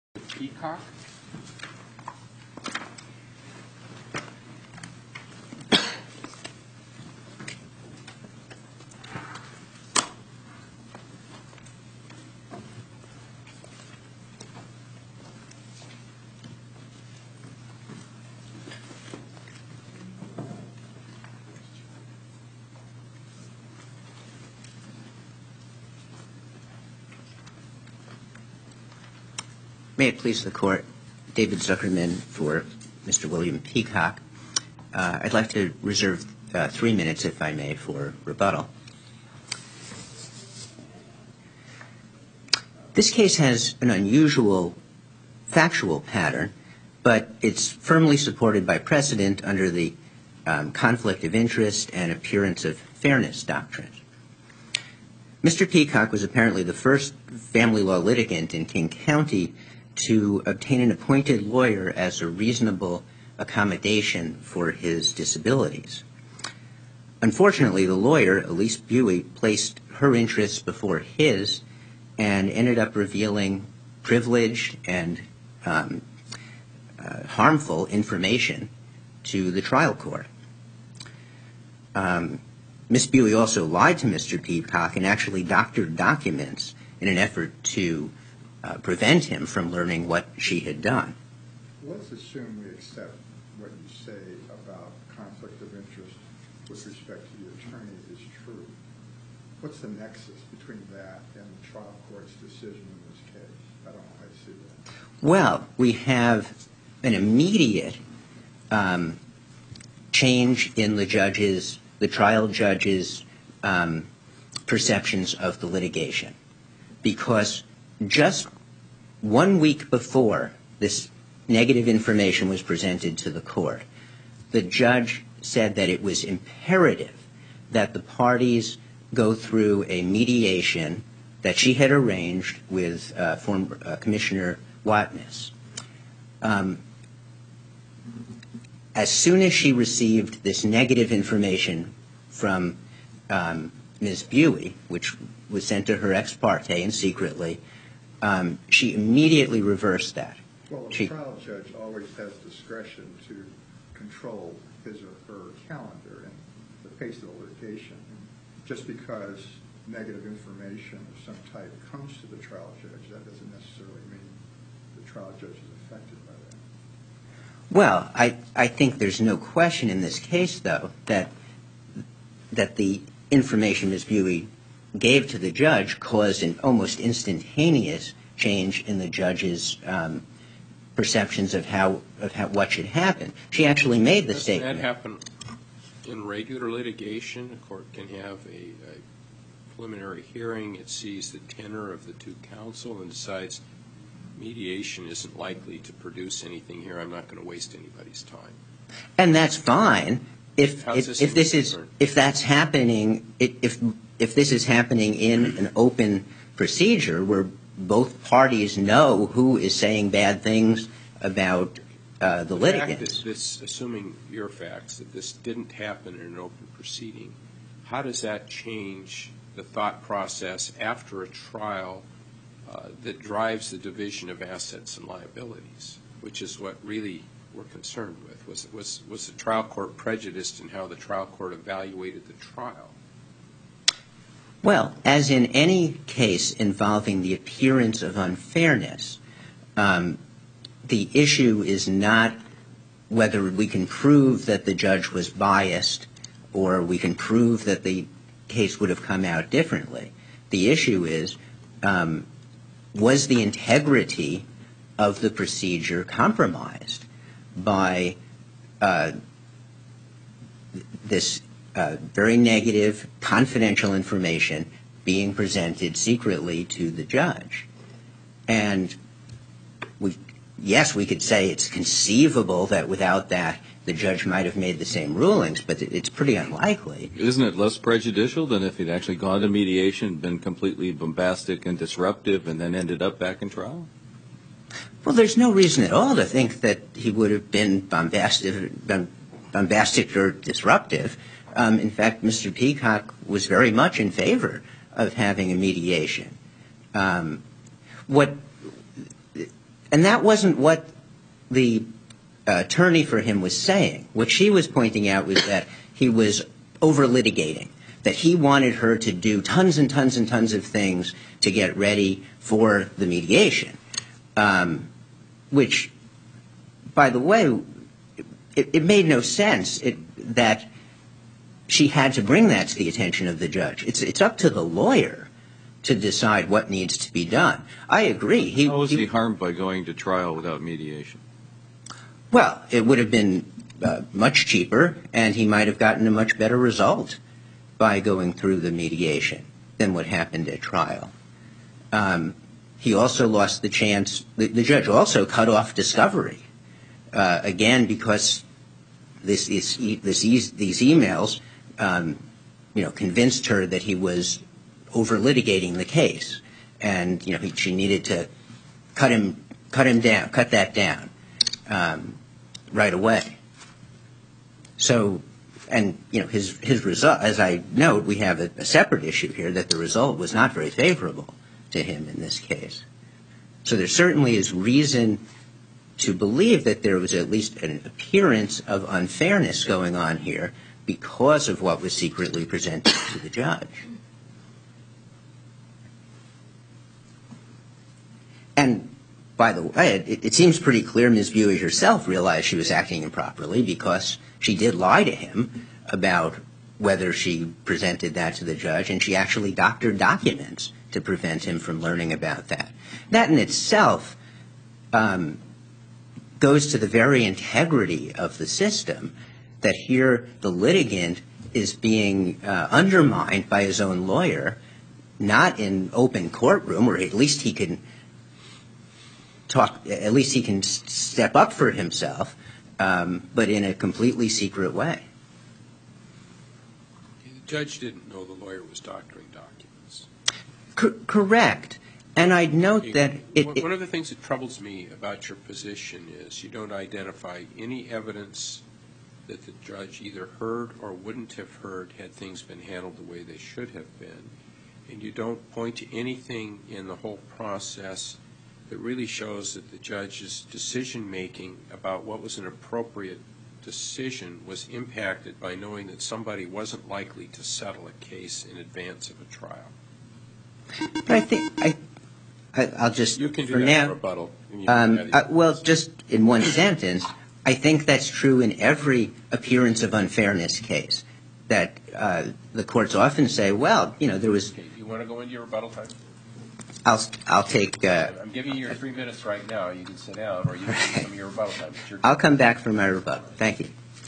Peacock. May it please the Court, David Zuckerman for Mr. William Peacock. I'd like to reserve 3 minutes, if I may, for rebuttal. This case has an unusual factual pattern, but it's firmly supported by precedent under the conflict of interest and appearance of fairness doctrine. Mr. Peacock was apparently the first family law litigant in King County to obtain an appointed lawyer as a reasonable accommodation for his disabilities. Unfortunately, the lawyer, Elise Buie, placed her interests before his and ended up revealing privileged and harmful information to the trial court. Ms. Buie also lied to Mr. Peacock and actually doctored documents in an effort to prevent him from learning what she had done. Let's assume we accept what you say about conflict of interest with respect to the attorney is true. What's the nexus between that and the trial court's decision in this case? I don't know how I see that. Well, we have an immediate change in the trial judge's perceptions of the litigation, because just 1 week before this negative information was presented to the court, the judge said that it was imperative that the parties go through a mediation that she had arranged with former Commissioner Watness. As soon as she received this negative information from Ms. Buie, which was sent to her ex parte and secretly, she immediately reversed that. Well, a trial judge always has discretion to control his or her calendar and the pace of the litigation. Just because negative information of some type comes to the trial judge, that doesn't necessarily mean the trial judge is affected by that. Well, I think there's no question in this case, though, that the information Ms. Buie gave to the judge caused an almost instantaneous change in the judge's perceptions of what should happen. She actually made the statement. Doesn't that happen in regular litigation? A court can have a preliminary hearing. It sees the tenor of the two counsel and decides mediation isn't likely to produce anything here. I'm not going to waste anybody's time. And that's fine if this is happening in an open procedure where both parties know who is saying bad things about the litigants. Assuming your facts that this didn't happen in an open proceeding, how does that change the thought process after a trial that drives the division of assets and liabilities, which is what really we're concerned with? Was the trial court prejudiced in how the trial court evaluated the trial? Well, as in any case involving the appearance of unfairness, the issue is not whether we can prove that the judge was biased or we can prove that the case would have come out differently. The issue is, was the integrity of the procedure compromised by this very negative, confidential information being presented secretly to the judge? And yes, we could say it's conceivable that without that the judge might have made the same rulings, but it's pretty unlikely. Isn't it less prejudicial than if he'd actually gone to mediation, been completely bombastic and disruptive, and then ended up back in trial? Well, there's no reason at all to think that he would have been bombastic or disruptive. In fact, Mr. Peacock was very much in favor of having a mediation. And that wasn't what the attorney for him was saying. What she was pointing out was that he was over-litigating, that he wanted her to do tons and tons and tons of things to get ready for the mediation, which, by the way, it made no sense that she had to bring that to the attention of the judge. It's up to the lawyer to decide what needs to be done. I agree. How was he harmed by going to trial without mediation? Well, it would have been much cheaper, and he might have gotten a much better result by going through the mediation than what happened at trial. He also lost the chance. The judge also cut off discovery, again, because these emails, convinced her that he was over-litigating the case, and she needed to cut that down right away. So, and his result, as I note, we have a separate issue here that the result was not very favorable to him in this case. So there certainly is reason to believe that there was at least an appearance of unfairness going on here because of what was secretly presented to the judge. And by the way, it seems pretty clear Ms. Buey herself realized she was acting improperly because she did lie to him about whether she presented that to the judge, and she actually doctored documents to prevent him from learning about that. That in itself goes to the very integrity of the system, that here the litigant is being undermined by his own lawyer, not in open courtroom, or at least he can step up for himself, but in a completely secret way. The judge didn't know the lawyer was doctoring documents. Correct. And I'd note that one of the things that troubles me about your position is you don't identify any evidence that the judge either heard or wouldn't have heard had things been handled the way they should have been. And you don't point to anything in the whole process that really shows that the judge's decision-making about what was an appropriate decision was impacted by knowing that somebody wasn't likely to settle a case in advance of a trial. But I think I'll just, you can do for that now, in rebuttal. well, just in one sentence, I think that's true in every appearance of unfairness case, that the courts often say, well, there was. Okay, you want to go into your rebuttal time? I'll take. I'm giving you your 3 minutes right now. You can sit down, or you can do some of your rebuttal time. I'll come back for my rebuttal. Thank you.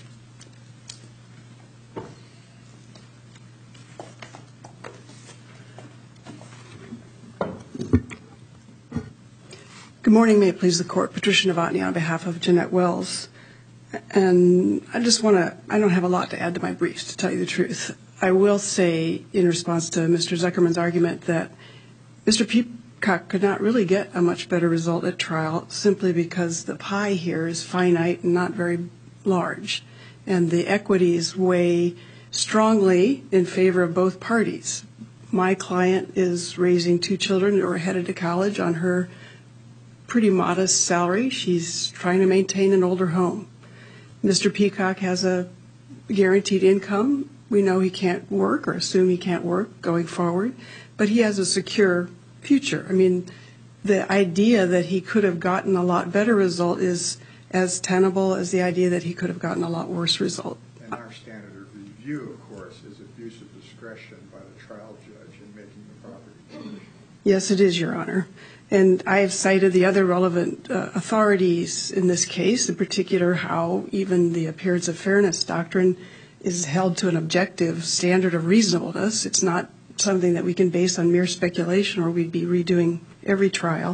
Good morning. May it please the Court. Patricia Novotny on behalf of Jeanette Wells. And I don't have a lot to add to my briefs, to tell you the truth. I will say, in response to Mr. Zuckerman's argument, that Mr. Peacock could not really get a much better result at trial simply because the pie here is finite and not very large. And the equities weigh strongly in favor of both parties. My client is raising 2 children who are headed to college on her pretty modest salary. She's trying to maintain an older home. Mr. Peacock has a guaranteed income. We know he can't work, or assume he can't work going forward, but he has a secure future. I mean, the idea that he could have gotten a lot better result is as tenable as the idea that he could have gotten a lot worse result. And our standard of review, of course, is abuse of discretion by the trial judge in making the proper determination. Yes, it is, Your Honor. And I have cited the other relevant authorities in this case, in particular how even the appearance of fairness doctrine is held to an objective standard of reasonableness. It's not something that we can base on mere speculation, or we'd be redoing every trial.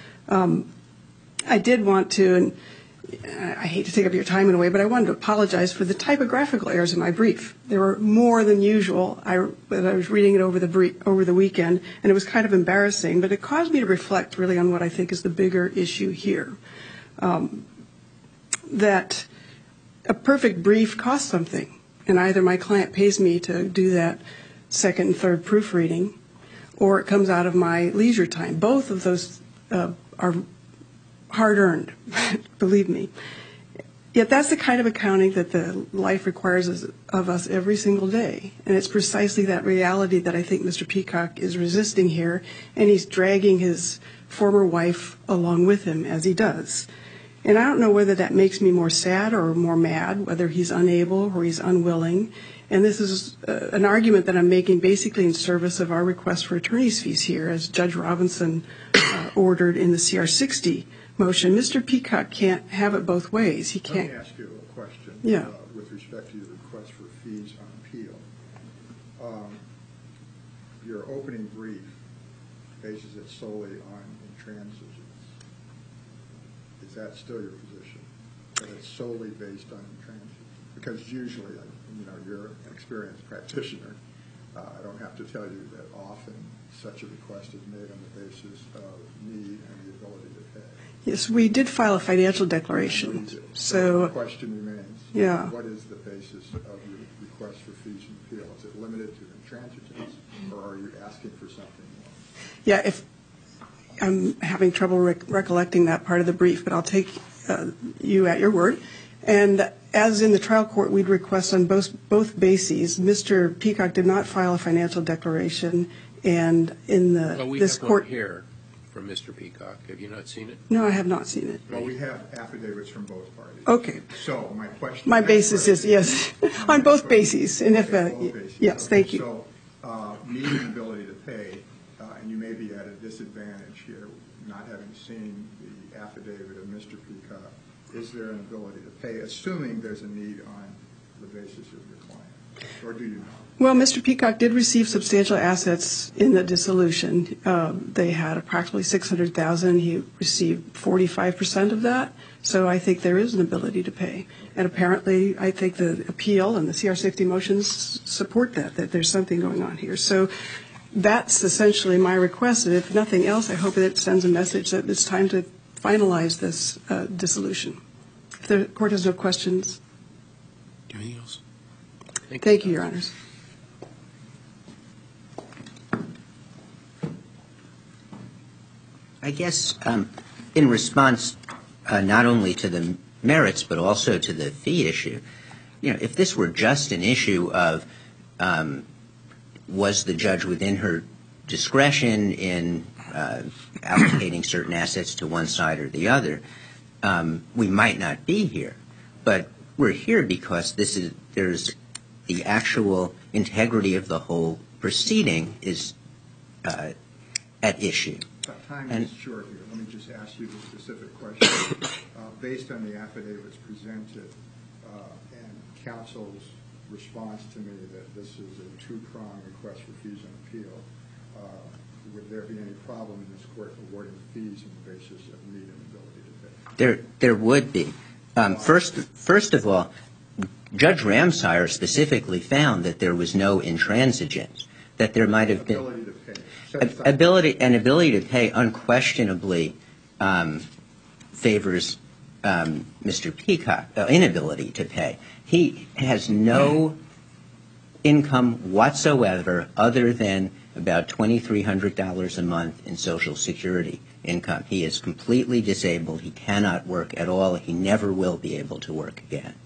I did want to, and I hate to take up your time in a way, but I wanted to apologize for the typographical errors in my brief. There were more than usual. I was reading it over the weekend, and it was kind of embarrassing, but it caused me to reflect really on what I think is the bigger issue here. That a perfect brief costs something, and either my client pays me to do that second and third proofreading, or it comes out of my leisure time. Both of those are hard-earned, believe me. Yet that's the kind of accounting that the life requires of us every single day. And it's precisely that reality that I think Mr. Peacock is resisting here, and he's dragging his former wife along with him as he does. And I don't know whether that makes me more sad or more mad, whether he's unable or he's unwilling. And this is an argument that I'm making basically in service of our request for attorney's fees here, as Judge Robinson ordered in the CR-60 motion. Mr. Peacock can't have it both ways. He can't. Let me ask you a question Yeah. With respect to your request for fees on appeal. Your opening brief bases it solely on intransigence. Is that still your position, that it's solely based on intransigence? Because usually, you're an experienced practitioner. I don't have to tell you that often such a request is made on the basis of need and the ability to pay. Yes, we did file a financial declaration. So the question remains, yeah. What is the basis of your request for fees and appeal? Is it limited to intransigence, or are you asking for something more? Yeah, if I'm having trouble recollecting that part of the brief, but I'll take you at your word. And as in the trial court, we'd request on both bases. Mr. Peacock did not file a financial declaration, and in this court one here from Mr. Peacock. Have you not seen it? No, I have not seen it. Well, we have affidavits from both parties. Okay. So my question. My basis is yes, on both bases. And if both bases. yes, thank you. So need and ability to pay, and you may be at a disadvantage here, not having seen the affidavit of Mr. Peacock. Is there an ability to pay, assuming there's a need on the basis of your client, or do you not? Well, Mr. Peacock did receive substantial assets in the dissolution. They had approximately $600,000. He received 45% of that. So I think there is an ability to pay. And apparently, I think the appeal and the CR-60 motions support that there's something going on here. So that's essentially my request. And if nothing else, I hope it sends a message that it's time to finalize this dissolution. If the court has no questions. Anything else? Thank you, Your Honors. I guess in response not only to the merits but also to the fee issue, if this were just an issue of was the judge within her discretion in allocating certain assets to one side or the other, we might not be here. But we're here because there's the actual integrity of the whole proceeding is at issue. Time is short here. Let me just ask you the specific question. Based on the affidavits presented and counsel's response to me that this is a two-pronged request for fees and appeal, would there be any problem in this court awarding fees on the basis of need and ability to pay? There would be. First of all, Judge Ramsire specifically found that there was no intransigence, that there might have been Ability to pay. ability to pay unquestionably favors Mr. Peacock, inability to pay. He has no income whatsoever other than about $2,300 a month in Social Security income. He is completely disabled. He cannot work at all. He never will be able to work again.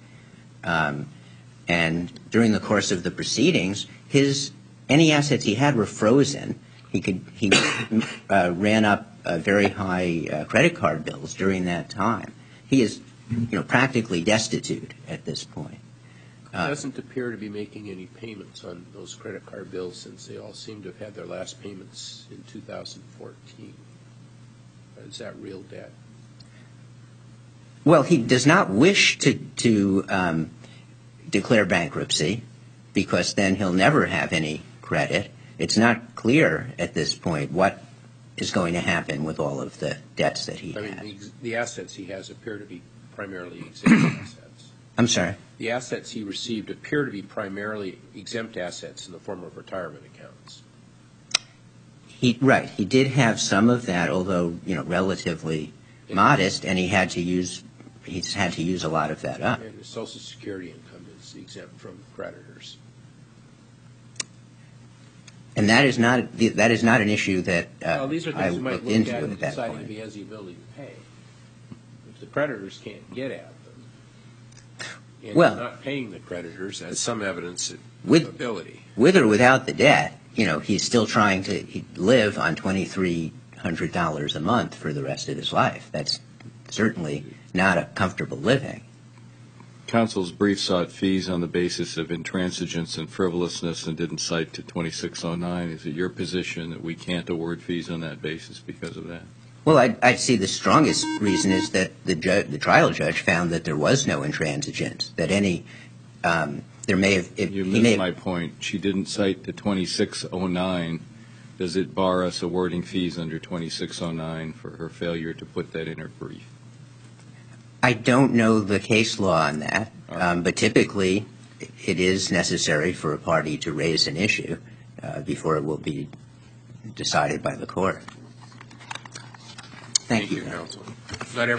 And during the course of the proceedings, any assets he had were frozen. He ran up very high credit card bills during that time. He is, practically destitute at this point. He doesn't appear to be making any payments on those credit card bills since they all seem to have had their last payments in 2014. Is that real debt? Well, he does not wish to declare bankruptcy because then he'll never have any credit. It's not clear at this point what is going to happen with all of the debts that he has. mean, the assets he has appear to be primarily exempt assets. I'm sorry? The assets he received appear to be primarily exempt assets in the form of retirement accounts. Right. He did have some of that, although, relatively modest, and he's had to use a lot of that up. And his Social Security income is exempt from creditors. And that is not an issue that These are I things you might looked look into at in at that deciding point. if he has the ability to pay. creditors can't get at them. And Well- not paying the creditors as some evidence of With- ability. With or without the debt, he's still trying to live on $2,300 a month for the rest of his life. That's certainly not a comfortable living. Counsel's brief sought fees on the basis of intransigence and frivolousness and didn't cite to 2609. Is it your position that we can't award fees on that basis because of that? Well, I'd see the strongest reason is that the trial judge found that there was no intransigence, that there may have... You missed my point. She didn't cite to 2609. Does it bar us awarding fees under 2609 for her failure to put that in her brief? I don't know the case law on that, but typically it is necessary for a party to raise an issue before it will be decided by the court. Thank you. Counsel. Not every